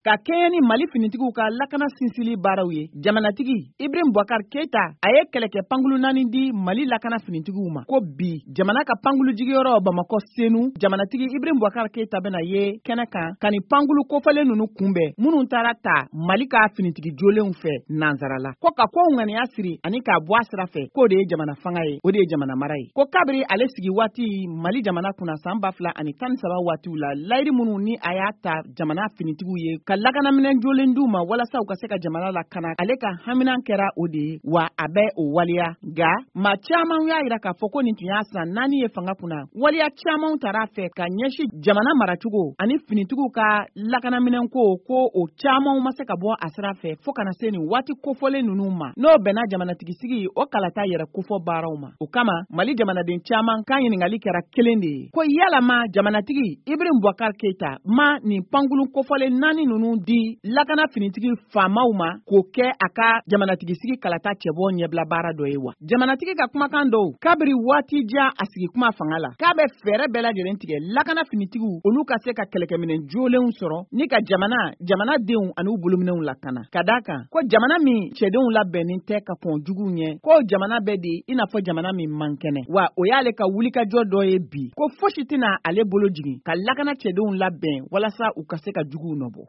ka kɛɲɛ ni Mali finitigiw ka lakana sinsili baaraw ye. Jamanatigi Ibrahim Boubacar Keita a ye kɛlɛkɛ pankulu 4 di Mali lakana finitigiw ma ko bi jamana ka pankulu jigiyɔrɔ Bamakɔ Senu jamanatigi Ibrahim Boubacar Keita bena ye kɛnɛ kan ka ni pankulu kofalen nunu kunbɛn minnu taara ta Mali ka finitigi jolenw fɛ nansarala ko ka kow ŋaniya siri ani k'a bɔ a sira fɛ k'o de ye jamana fanga ye o de ye jamana mara ye ko kabiri ale sigi waati Mali jamana kunna san 2013 waatiw la layiri minnu ni a y'a ta jamana finitigiw ye ka lakanaminɛn jolen d'u ma walasa u ka se ka jamana lakana ale ka haminan kɛra o de ye wa a bɛ o waliya nga maa caman y'a yira k'a fɔ ko nin tun y'a san 4 ye fanga kunna waliya caman taara fɛ ka ɲɛsi jamana maracogo ani finitigiw ka lakanaminɛn ko o caman ma se ka bɔ a sira fɛ fo kana se nin waati kofɔlen ninnu ma n'o bɛnna jamanatigisi o kalata yɛrɛ kofɔ baaraw ma o kama Mali jamanaden caman ka ɲiningali kɛra kelen de ye ko yalama jamanatigi Ibrahim Boubacar Keita ma nin pankulu kofɔlen 4 ninnu di lakana finitigi faamaw ma k'o kɛ a ka jamanatigisi kalata cɛbɔ ɲɛbila baara dɔ ye wa jamanatigi ka kumakan dɔw kabiri waati ja a sigi kuma fanga la k'a bɛ fɛɛrɛ bɛɛ lajɛlen tigɛ lakana finitigiw olu ka se ka kɛlɛkɛminɛn jolenw sɔrɔ ni ka jamanadenw ani u bolominɛw lakana ka daa kan ko jamana min cɛdenw labɛnnin tɛ ka kɔn juguw ɲɛ ko jamana bɛ di i n'a fɔ jamana min man kɛnɛ wa o y'ale ka wulikajɔ dɔ ye bi ko fosi tɛna ale bolo jigin ka lakana cɛdenw labɛn walasa u ka se ka juguw nɔbɔ